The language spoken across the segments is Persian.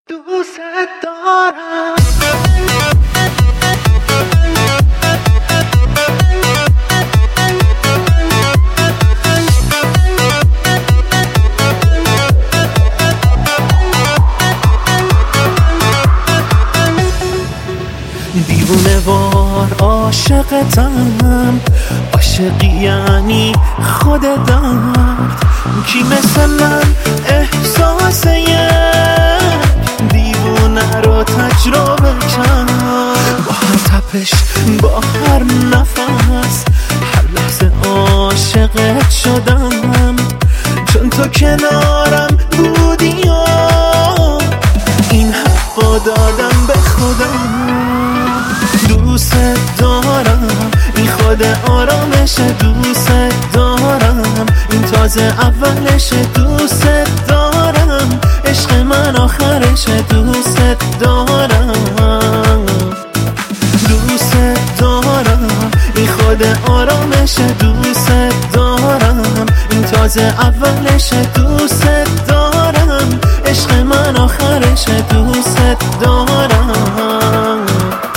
دوست دارم. دیوونه وار عاشقتم، عاشقی یعنی خود درد. کی مثل من احساس یک دیوونه رو تجربه کرد؟ با هر تپش، با هر نفس، هر لحظه عاشقت شدم، چون تو کنارم بودی و این حقو دادم به خودم. دوست دارم، این خود آرامش. دوست دارم، این تازه اولش. دوست دارم، عشق من آخرش. دوست دارم، دوست دارم، این خود آرامش. دوست دارم، این تازه اولش. دوست دارم، عشق من آخرش. دوست دارم.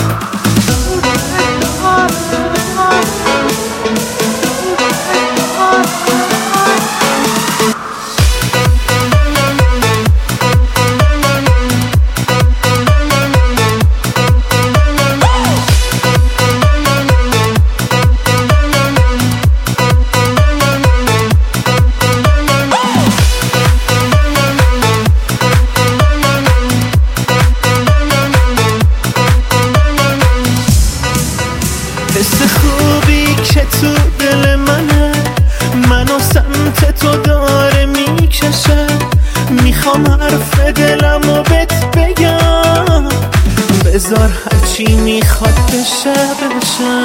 حس خوبی که تو دل منو سمت تو داره میکشه. میخوام حرف دلمو بهت بگم، بذار هرچی میخواد بشه بشه.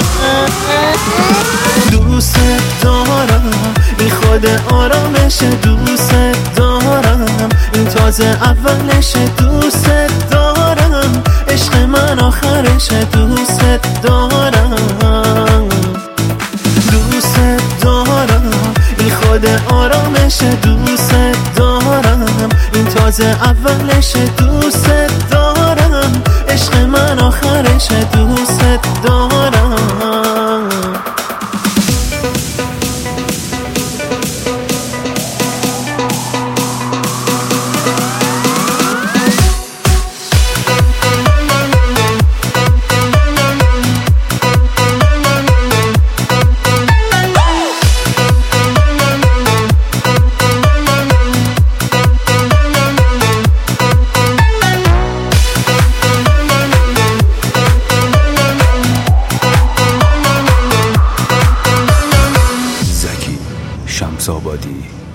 دوست دارم، این خود آرامش. دوست دارم، این تازه اولش. دوست دارم، عشق من آخرش. دوست دارم، دوست دارم، این خود آرامش. دوست دارم، این تازه اولش. دوست دارم، عشق من آخرش. دوست دارم. شمس آبادی